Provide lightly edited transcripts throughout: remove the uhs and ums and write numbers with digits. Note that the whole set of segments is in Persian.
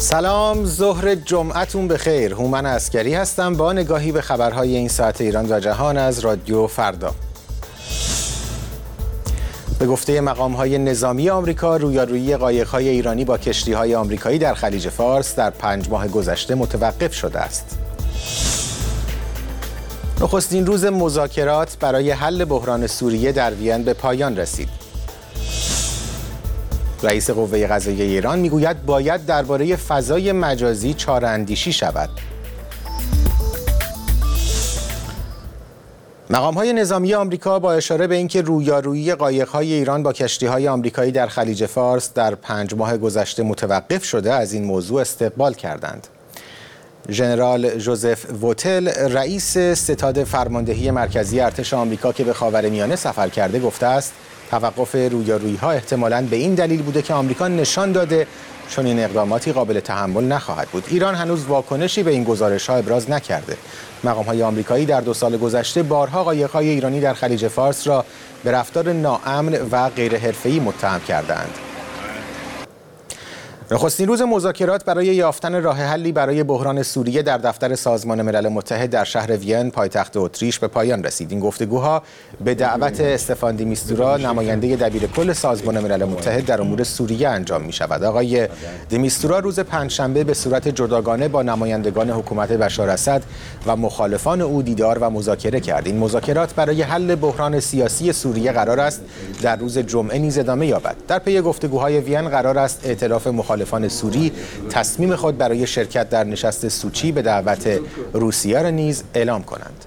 سلام، ظهر جمعتون بخیر. هومن عسکری هستم با نگاهی به خبرهای این ساعت ایران و جهان از رادیو فردا. به گفته مقام‌های نظامی آمریکا، رویارویی قایق‌های ایرانی با کشتی‌های آمریکایی در خلیج فارس در 5 ماه گذشته متوقف شده است. نخستین روز مذاکرات برای حل بحران سوریه در وین به پایان رسید. رئیس قوه قضاییه ایران میگوید باید درباره فضای مجازی چاره‌اندیشی شود. مقام‌های نظامی آمریکا با اشاره به اینکه رویارویی قایق‌های ایران با کشتی‌های آمریکایی در خلیج فارس در 5 ماه گذشته متوقف شده، از این موضوع استقبال کردند. ژنرال ژوزف ووتل، رئیس ستاد فرماندهی مرکزی ارتش آمریکا که به خاورمیانه سفر کرده، گفته است توقف رویارویی‌ها احتمالاً به این دلیل بوده که آمریکا نشان داده چنین اقداماتی قابل تحمل نخواهد بود. ایران هنوز واکنشی به این گزارش‌ها ابراز نکرده. مقام‌های آمریکایی در 2 سال گذشته بارها قایق‌های ایرانی در خلیج فارس را به رفتار ناامن و غیر حرفه‌ای متهم کردند. نخستین روز مذاکرات برای یافتن راه حلی برای بحران سوریه در دفتر سازمان ملل متحد در شهر وین، پایتخت اتریش، به پایان رسید. این گفتگوها به دعوت استفان دی میستورا، نماینده دبیرکل سازمان ملل متحد در امور سوریه انجام می شود. آقای دی میستورا روز پنجشنبه به صورت جداگانه با نمایندگان حکومت بشار اسد و مخالفان او دیدار و مذاکره کرد. این مذاکرات برای حل بحران سیاسی سوریه قرار است در روز جمعه نیز ادامه یابد. در پی گفتگوهای وین قرار است ائتلاف مخالفان سوری تصمیم خود برای شرکت در نشست سوچی به دعوت روسیه را نیز اعلام کنند.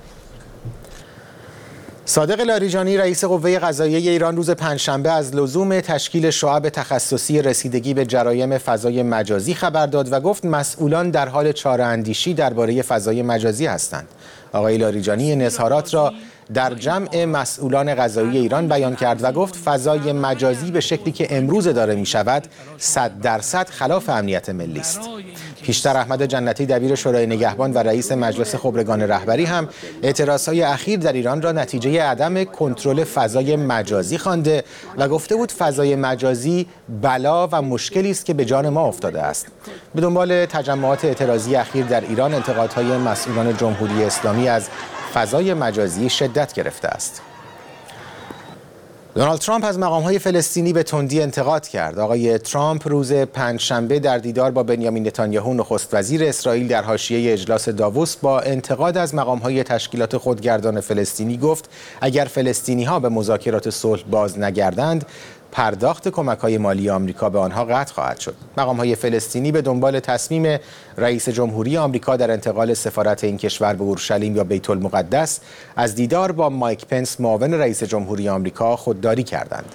صادق لاریجانی، رئیس قوه قضاییه ایران، روز پنجشنبه از لزوم تشکیل شعب تخصصی رسیدگی به جرایم فضای مجازی خبر داد و گفت مسئولان در حال چاره‌اندیشی درباره فضای مجازی هستند. آقای لاریجانی این اظهارات را در جمع مسئولان قضایی ایران بیان کرد و گفت فضای مجازی به شکلی که امروز داره می شود 100% خلاف امنیت ملی است. پیشتر احمد جنتی، دبیر شورای نگهبان و رئیس مجلس خبرگان رهبری، هم اعتراضهای اخیر در ایران را نتیجه عدم کنترل فضای مجازی خوانده و گفته بود فضای مجازی بلا و مشکلی است که به جان ما افتاده است. به دنبال تجمعات اعتراضی اخیر در ایران، انتقادهای مسئولان جمهوری اسلامی از فضای مجازی شدت گرفته است. دونالد ترامپ از مقام‌های فلسطینی به تندی انتقاد کرد. آقای ترامپ روز پنجشنبه در دیدار با بنیامین نتانیاهو، نخست وزیر اسرائیل، در حاشیه اجلاس داووس با انتقاد از مقام‌های تشکیلات خودگردان فلسطینی گفت اگر فلسطینی‌ها به مذاکرات صلح باز نگردند، پرداخت کمک‌های مالی آمریکا به آنها قطع خواهد شد. مقام‌های فلسطینی به دنبال تصمیم رئیس جمهوری آمریکا در انتقال سفارت این کشور به اورشلیم یا بیت المقدس از دیدار با مایک پنس، معاون رئیس جمهوری آمریکا، خودداری کردند.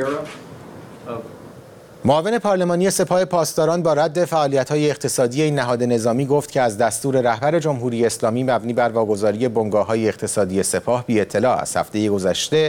معاون پارلمانی سپاه پاسداران با رد فعالیت‌های اقتصادی این نهاد نظامی گفت که از دستور رهبر جمهوری اسلامی مبنی بر واگذاری بنگاه‌های اقتصادی سپاه بی اطلاع است. هفته گذشته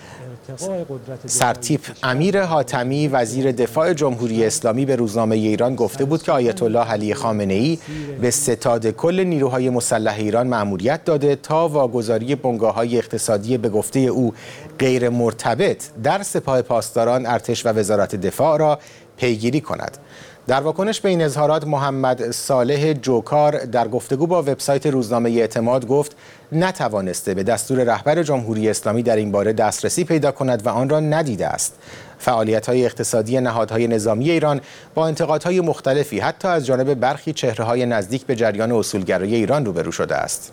سرتیپ امیر حاتمی، وزیر دفاع جمهوری اسلامی، به روزنامه ایران گفته بود که آیت الله علی خامنه‌ای به ستاد کل نیروهای مسلح ایران مأموریت داده تا واگذاری بنگاه‌های اقتصادی به گفته او غیر مرتبط در سپاه پاسداران، ارتش و وزارت دفاع را پیگیری کند. در واکنش به این اظهارات، محمد صالح جوکار در گفتگو با وبسایت روزنامه اعتماد گفت نتوانسته به دستور رهبر جمهوری اسلامی در این باره دسترسی پیدا کند و آن را ندیده است. فعالیت‌های اقتصادی نهادهای نظامی ایران با انتقادهای مختلفی حتی از جانب برخی چهره‌های نزدیک به جریان اصولگرایی ایران روبرو شده است.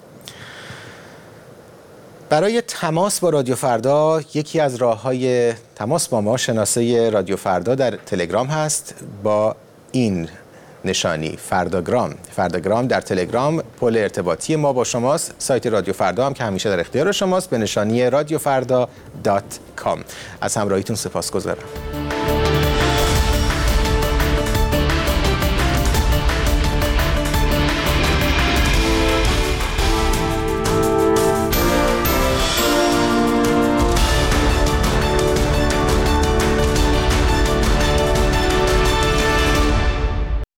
برای تماس با رادیو فردا، یکی از راه‌های تماس با ما شناسه رادیو فردا در تلگرام هست با این نشانی: فرداگرام در تلگرام پل ارتباطی ما با شماست. سایت رادیو فردا هم که همیشه در اختیار شماست به نشانی radiofrda.com. از همراهیتون سپاسگزارم.